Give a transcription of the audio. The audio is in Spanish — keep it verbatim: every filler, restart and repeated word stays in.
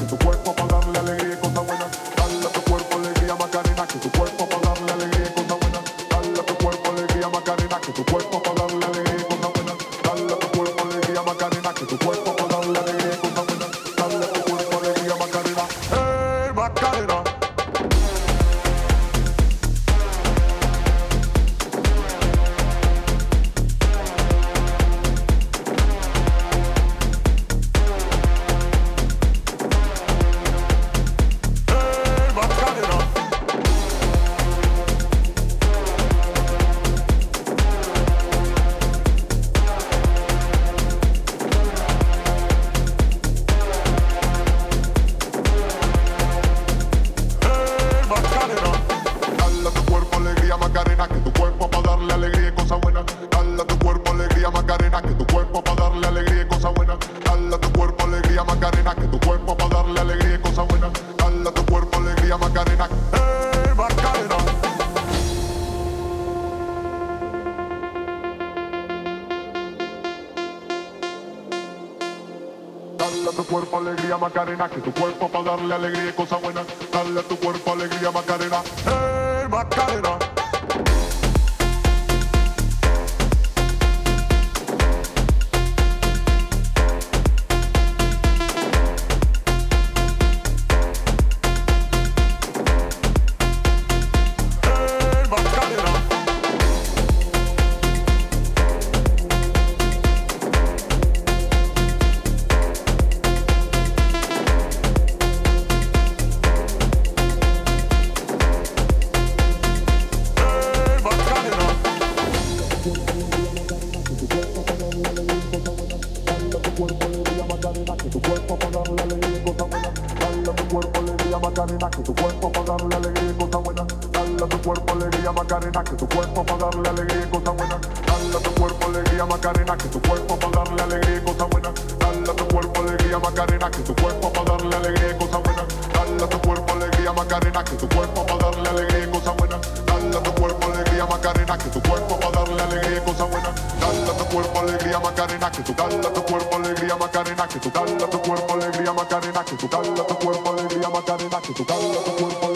tu cuerpo para darle alegría y cosas buenas. Dale a tu cuerpo alegría Macarena, que tu cuerpo para darle alegría y cosas buenas. Dale a tu cuerpo alegría Macarena, que tu cuerpo para darle alegría y cosas buenas. Dale a tu cuerpo alegría Macarena, que tu cuerpo para darle alegría y cosas buenas. Dale a tu cuerpo alegría Macarena, hey Macarena. Macarena, que tu cuerpo para darle alegría y cosas buenas. Dale a tu cuerpo alegría Macarena, que tu cuerpo para darle alegría y cosas buenas. Dale a tu cuerpo alegría Macarena, que tu cuerpo para darle alegría y cosas buenas. Dale a tu cuerpo alegría Macarena, hey Macarena. Dale a tu cuerpo alegría Macarena, que tu cuerpo para darle alegría y cosas buenas. Dale a tu cuerpo alegría Macarena, hey Macarena. Que tu cuerpo para darle alegría y cosas buenas. Dale a tu cuerpo alegría Macarena, que tu cuerpo para darle alegría y cosas buenas. Dale a tu cuerpo alegría Macarena, que tu cuerpo para darle alegría y cosas buenas. Dale a tu cuerpo alegría Macarena, que tu cuerpo para darle alegría y cosas buenas. Dale a tu cuerpo alegría Macarena, que tu cuerpo para darle alegría y cosas buenas. Dale a tu cuerpo alegría Macarena, que tu cuerpo para darle alegría y cosas buenas. Dale a tu cuerpo alegría Macarena, que tu cuerpo para darle alegría y cosas buenas. Dale a tu cuerpo alegría Macarena, que tu dale a tu cuerpo alegría Macarena, que tu dale a tu cuerpo alegría Macarena, que tu dale a tu cuerpo alegría Macarena, que tu dale a tu cuerpo